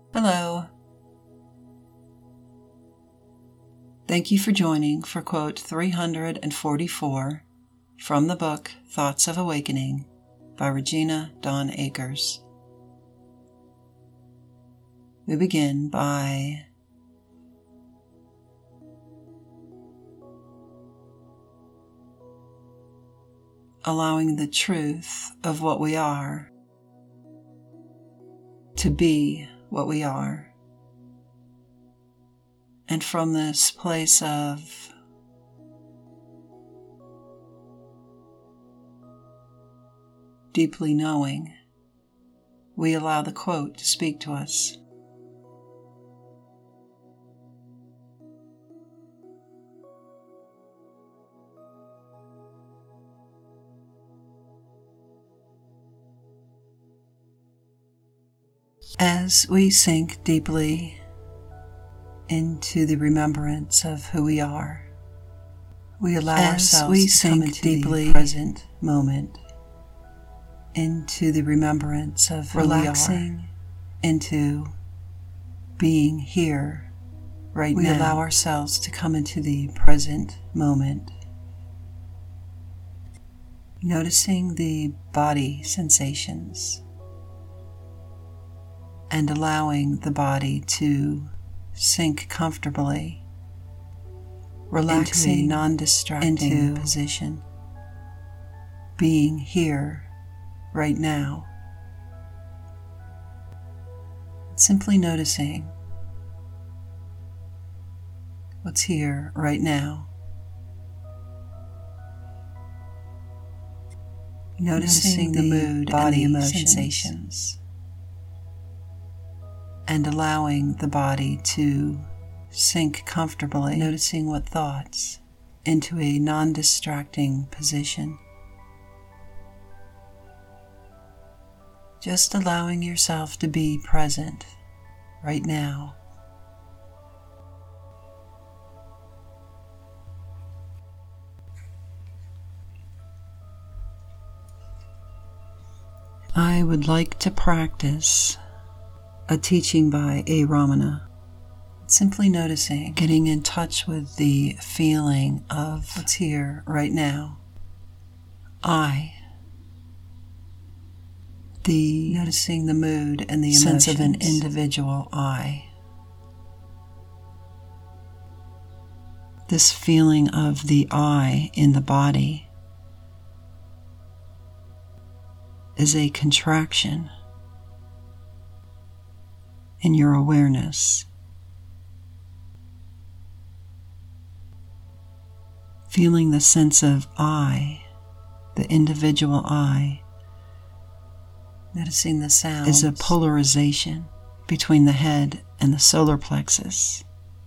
Hello. Thank you for joining for quote 344 from the book Thoughts of Awakening by Regina Dawn Akers. We begin by allowing the truth of what we are to be what we are. And from this place of deeply knowing, we allow the quote to speak to us. As we sink deeply into the remembrance of who we are, we allow ourselves to come into the present moment, into the remembrance of who relaxing, into being here right now. We allow ourselves to come into the present moment, noticing the body sensations and allowing the body to sink comfortably, relaxing, into a non-distracting position, being here right now. Simply noticing what's here right now. Noticing the mood, body, and the sensations, and allowing the body to sink comfortably, noticing what thoughts into a non-distracting position. Just allowing yourself to be present right now. I would like to practice a teaching by A. Ramana. Simply noticing, getting in touch with the feeling of what's here right now. Noticing the mood and the sense of an individual I. This feeling of the I in the body is a contraction in your awareness. Feeling the sense of I, the individual I, noticing the sound is a polarization between the head and the solar plexus.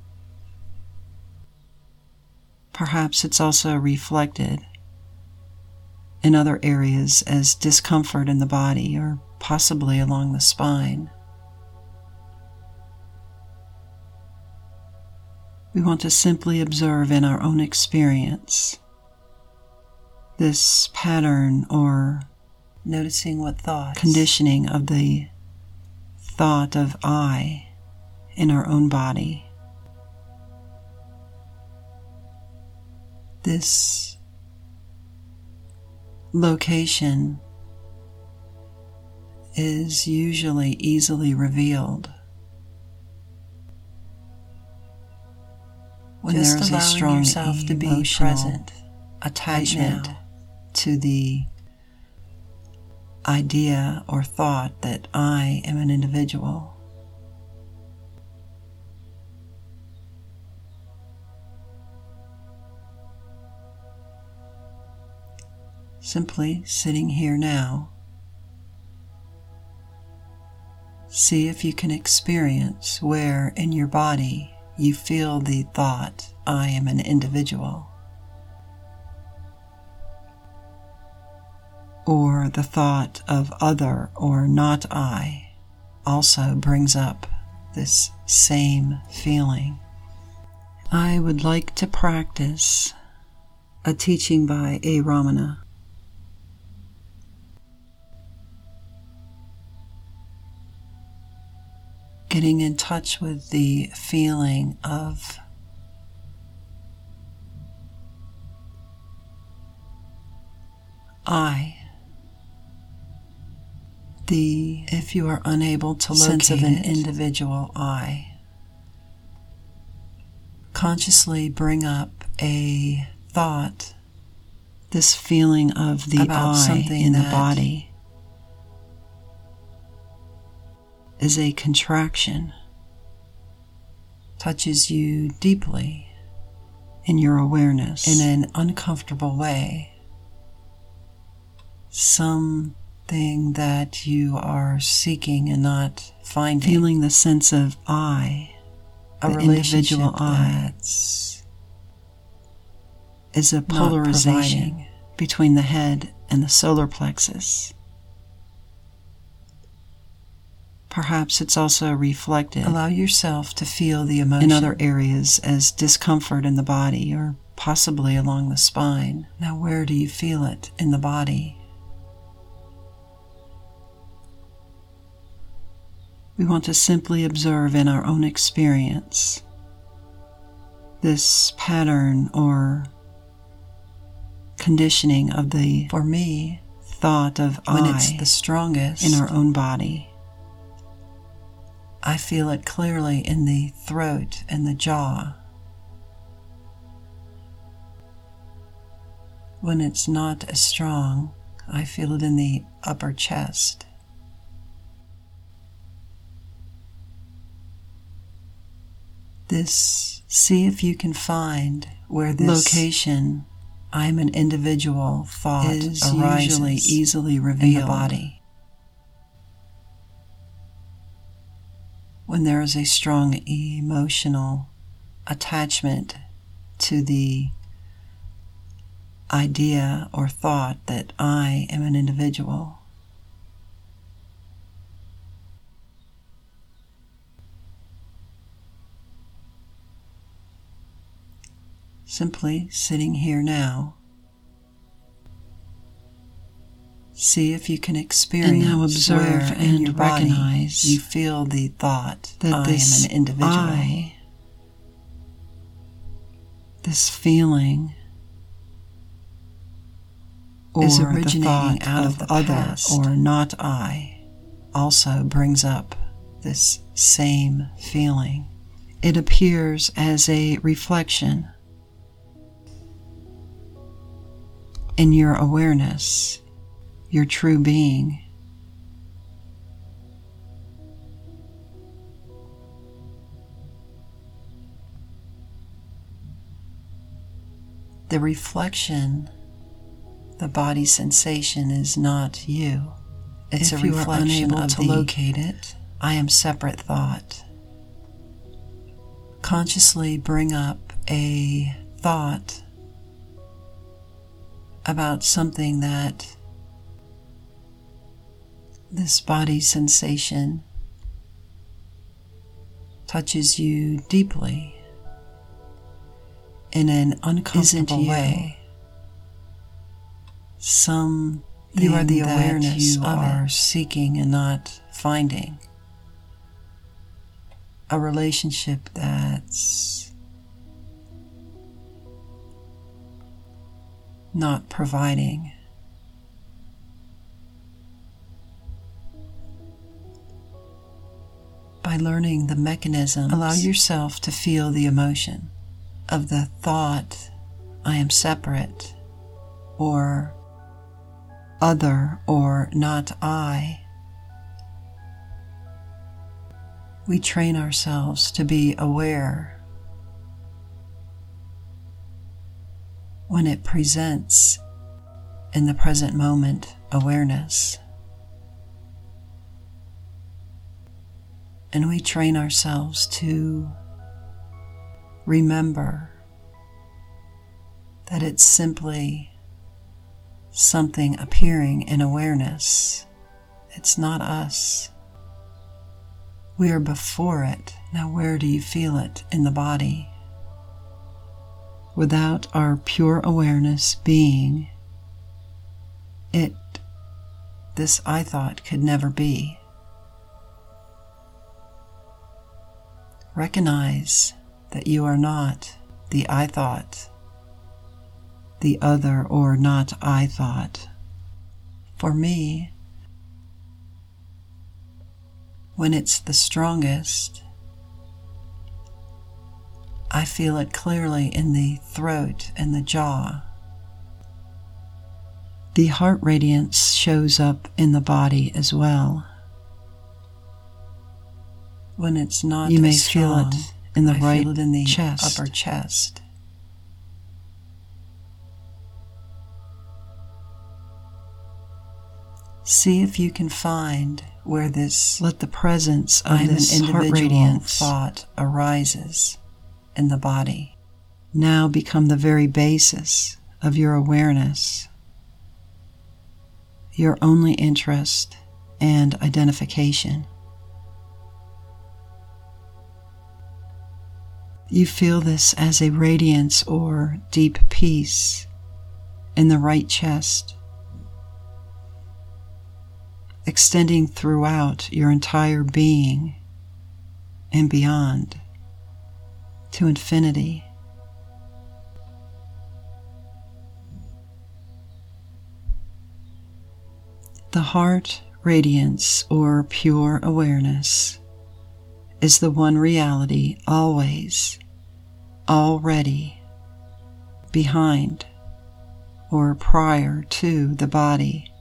Perhaps it's also reflected in other areas as discomfort in the body or possibly along the spine. We want to simply observe in our own experience this pattern or noticing what thoughts, conditioning of the thought of I in our own body. This location is usually easily revealed when there is a strong yourself to be present attachment to the idea or thought that I am an individual. Simply sitting here now, see if you can experience where in your body you feel the thought, I am an individual, or the thought of other or not I also brings up this same feeling. I would like to practice a teaching by A. Ramana. getting in touch with the feeling of I. If you are unable to locate sense of an individual I, consciously bring up a thought, this feeling of the I in the body is a contraction, touches you deeply in your awareness in an uncomfortable way, something that you are seeking and not finding, feeling the sense of I, a individual I, is a polarization between the head and the solar plexus. Perhaps it's also reflected. Allow yourself to feel the emotion in other areas as discomfort in the body or possibly along the spine. Now, where do you feel it in the body? We want to simply observe in our own experience this pattern or conditioning of the, for me, thought of when it's the strongest in our own body. I feel it clearly in the throat and the jaw. When it's not as strong, I feel it in the upper chest. See if you can find where this location, I'm an individual thought, is usually easily revealed in the body. When there is a strong emotional attachment to the idea or thought that I am an individual. Simply sitting here now, see if you can experience and now observe and recognize you feel the thought that I am an individual. This feeling is originating out of the other or not I also brings up this same feeling. It appears as a reflection in your awareness, your true being. The reflection, the body sensation is not you. It's a reflection of to locate it. I am separate thought. Consciously bring up a thought about something that this body sensation touches you deeply in an uncomfortable way. You are the awareness you are seeking and not finding. A relationship that's not providing. By learning the mechanisms, allow yourself to feel the emotion of the thought, I am separate, or other, or not I. We train ourselves to be aware when it presents in the present moment awareness. And we train ourselves to remember that it's simply something appearing in awareness. It's not us. We are before it. Now, where do you feel it in the body? Without our pure awareness being, this I thought could never be. Recognize that you are not the I thought, the other or not I thought. For me, when it's the strongest, I feel it clearly in the throat and the jaw. The heart radiance shows up in the body as well. When it's not, you may feel it in the right chest, upper chest. See if you can find where this, let the presence of this individual thought arises in the body. Now become the very basis of your awareness, your only interest and identification. You feel this as a radiance or deep peace in the right chest, extending throughout your entire being and beyond to infinity. The heart radiance or pure awareness is the one reality always, already, behind, or prior to the body,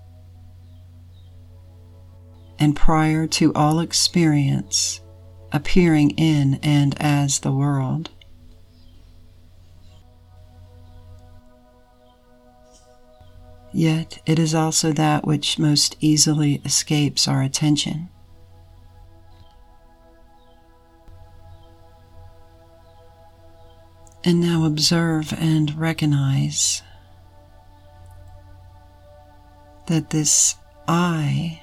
and prior to all experience appearing in and as the world. Yet it is also that which most easily escapes our attention. And now observe and recognize that this I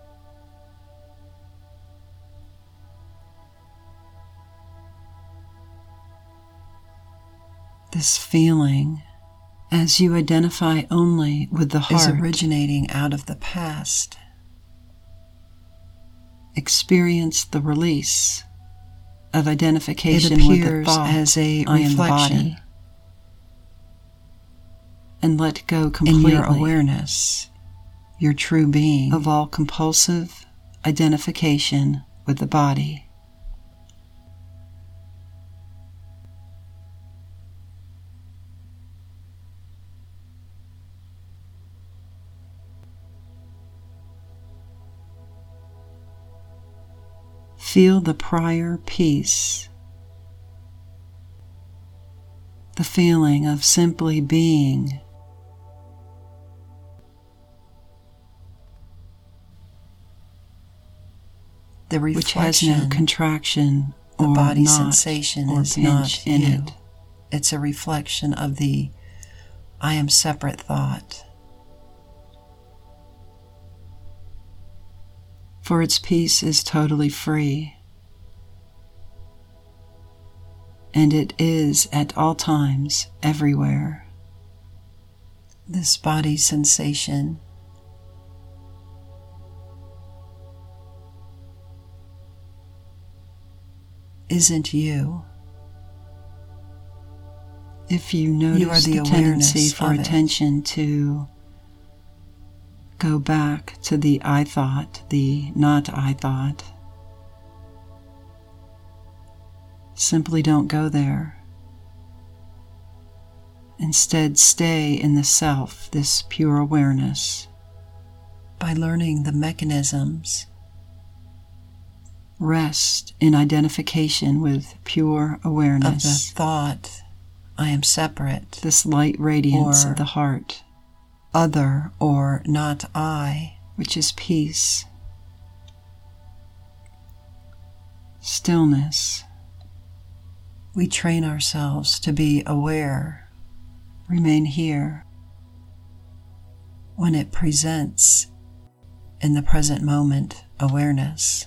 this feeling, as you identify only with the heart, is originating out of the past. Experience the release of identification with the thought as a reflection, and let go completely in your awareness, your true being, of all compulsive identification with the body. Feel the prior peace, the feeling of simply being, the reflection, which has no contraction or the body sensation or is not in it. It's a reflection of the I am separate thought. For its peace is totally free, and it is at all times, everywhere. This body sensation isn't you. If you notice the tendency for attention to go back to the I thought, the not I thought, simply don't go there. Instead, stay in the self, this pure awareness. By learning the mechanisms, rest in identification with pure awareness of the thought, I am separate, this light radiance of the heart, other or not I, which is peace, stillness. We train ourselves to be aware, remain here, when it presents in the present moment awareness.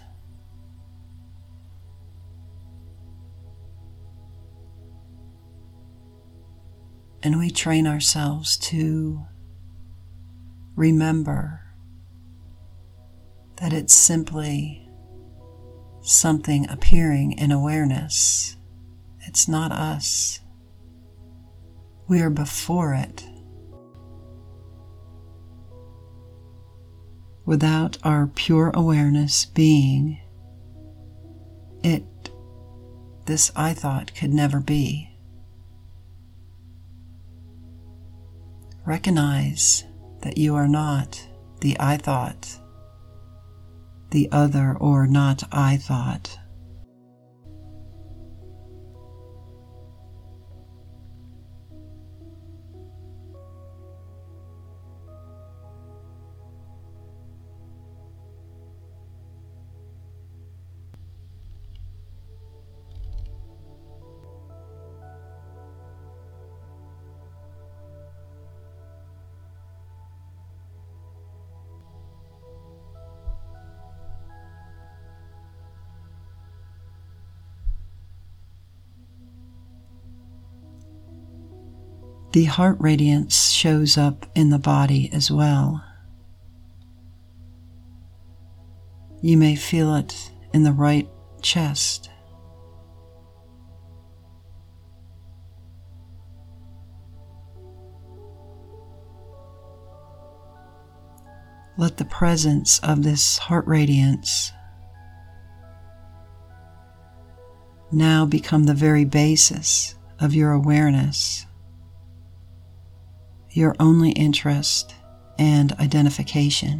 And we train ourselves to remember that it's simply something appearing in awareness. It's not us. We are before it. Without our pure awareness being, this I thought could never be. Recognize that you are not the I thought, the other or not I thought. The heart radiance shows up in the body as well. You may feel it in the right chest. Let the presence of this heart radiance now become the very basis of your awareness, your only interest and identification.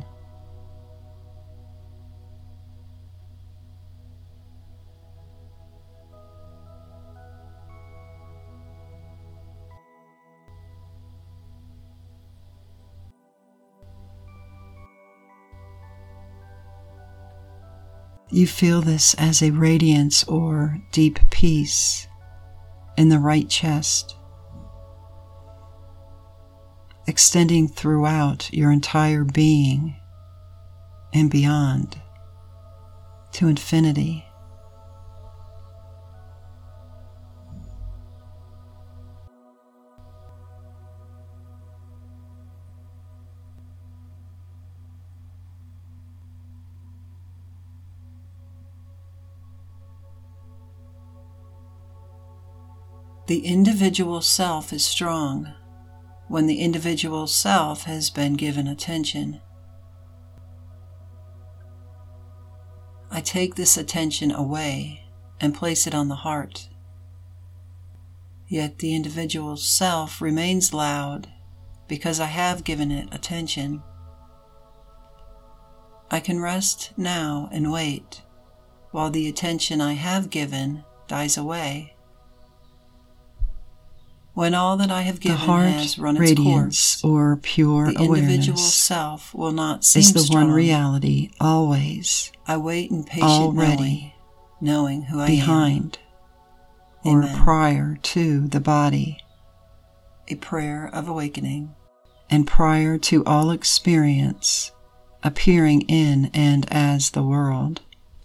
You feel this as a radiance or deep peace in the right chest, extending throughout your entire being and beyond to infinity. The individual self is strong when the individual self has been given attention. I take this attention away and place it on the heart. Yet the individual self remains loud because I have given it attention. I can rest now and wait while the attention I have given dies away. When all that I have given has run its course, or pure the individual self will not seem is the strong. One reality always. I wait in patient knowing who I am. Behind or prior to the body. A prayer of awakening. And prior to all experience, appearing in and as the world.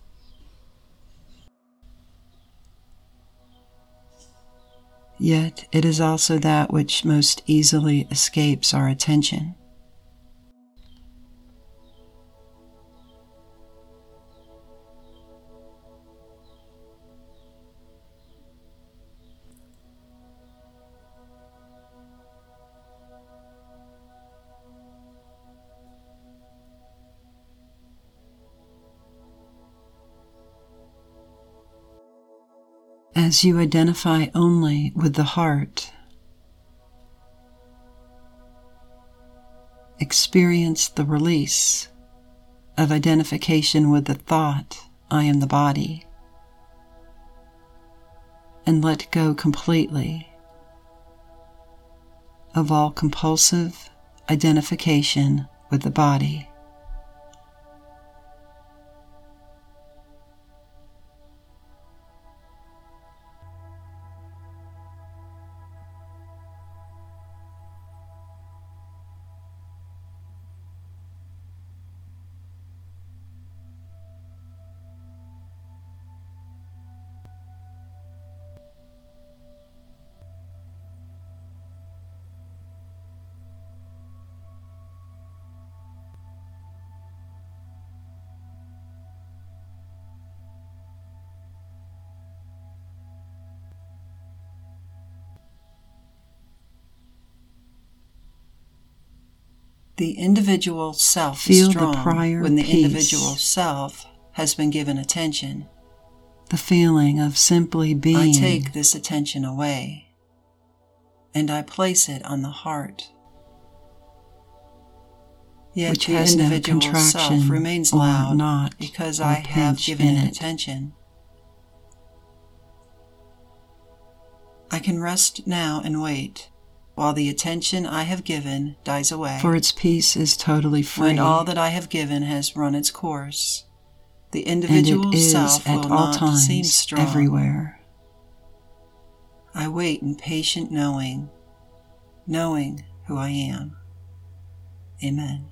Yet it is also that which most easily escapes our attention. As you identify only with the heart, experience the release of identification with the thought, I am the body, and let go completely of all compulsive identification with the body. The individual self Feel is strong the prior when the peace, individual self has been given attention. the feeling of simply being. I take this attention away, and I place it on the heart. Yet which the has no individual contraction self remains or loud knot because or I have pinch given in it it. attention. I can rest now and wait while the attention I have given dies away. For its peace is totally free. When all that I have given has run its course, the and individual it is self at will all not times, seem strong. everywhere. I wait in patient knowing who I am. Amen.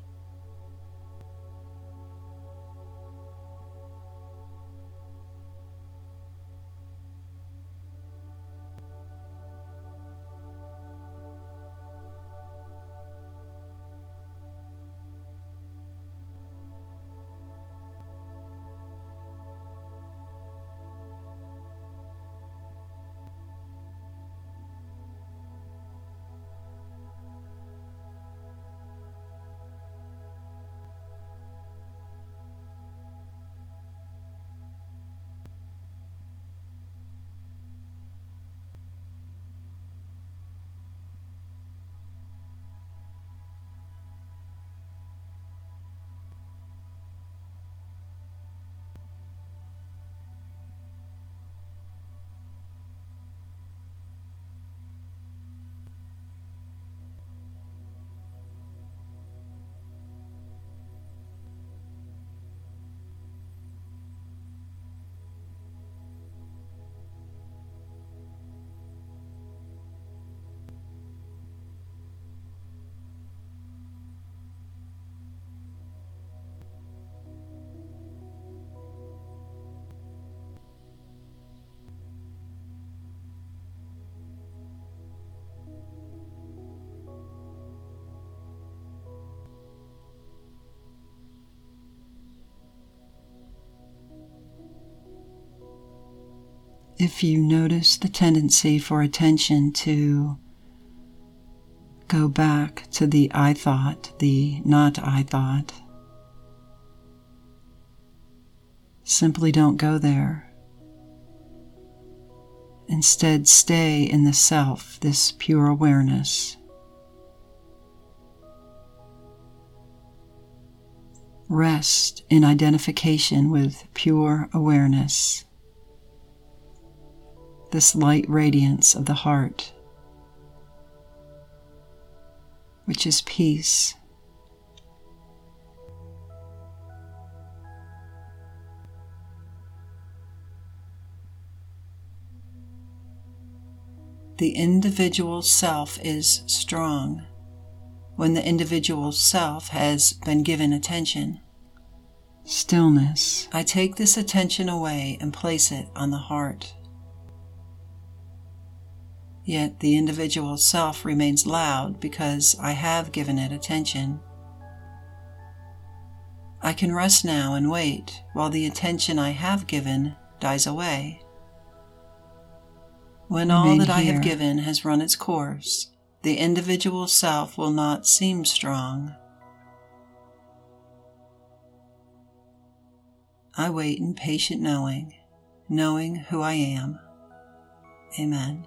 If you notice the tendency for attention to go back to the I thought, the not I thought, simply don't go there. Instead, stay in the self, this pure awareness. Rest in identification with pure awareness, this light radiance of the heart, which is peace. The individual self is strong when the individual self has been given attention. Stillness. I take this attention away and place it on the heart. Yet the individual self remains loud because I have given it attention. I can rest now and wait while the attention I have given dies away. When all that I have given has run its course, the individual self will not seem strong. I wait in patient knowing who I am. Amen.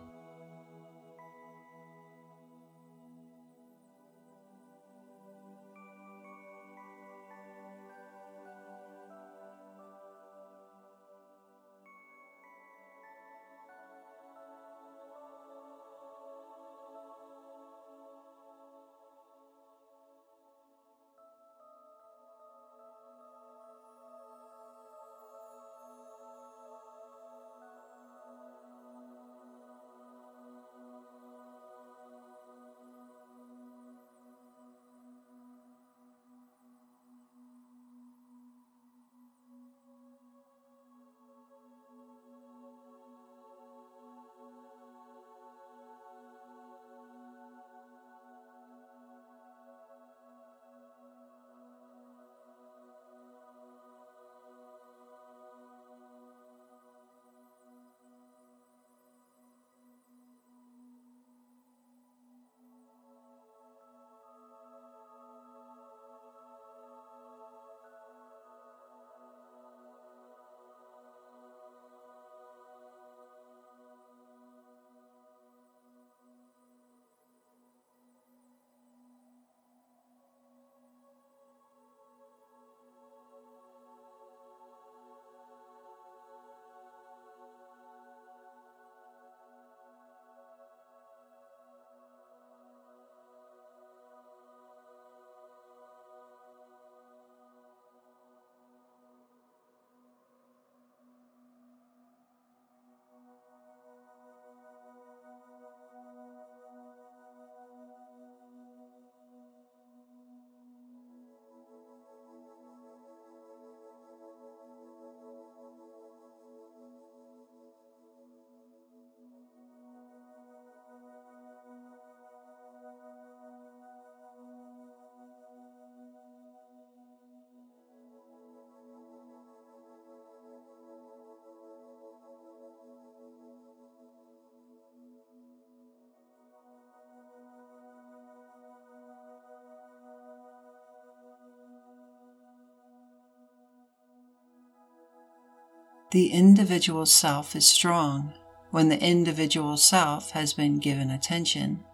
The individual self is strong when the individual self has been given attention.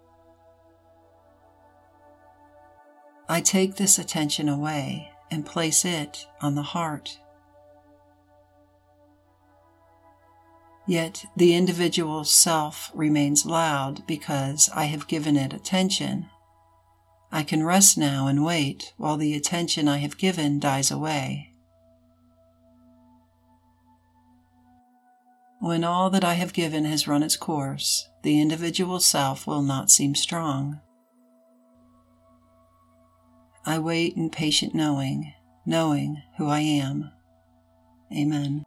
I take this attention away and place it on the heart. Yet the individual self remains loud because I have given it attention. I can rest now and wait while the attention I have given dies away. When all that I have given has run its course, the individual self will not seem strong. I wait in patient knowing who I am. Amen.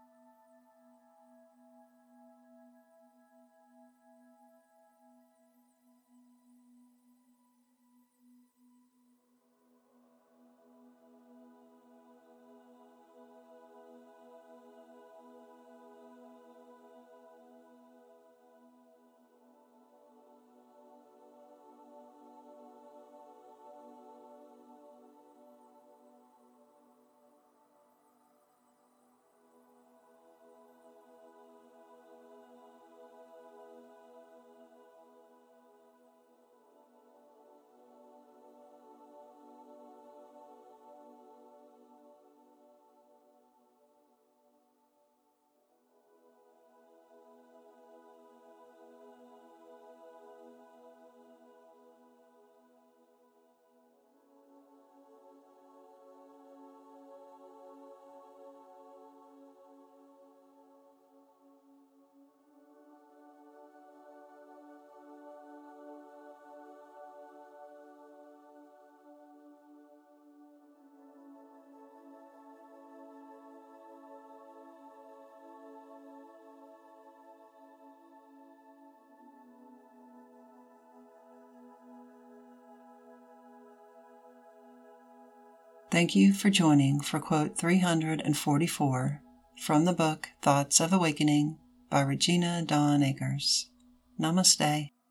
Thank you for joining for quote 344 from the book Thoughts of Awakening by Regina Dawn Akers. Namaste.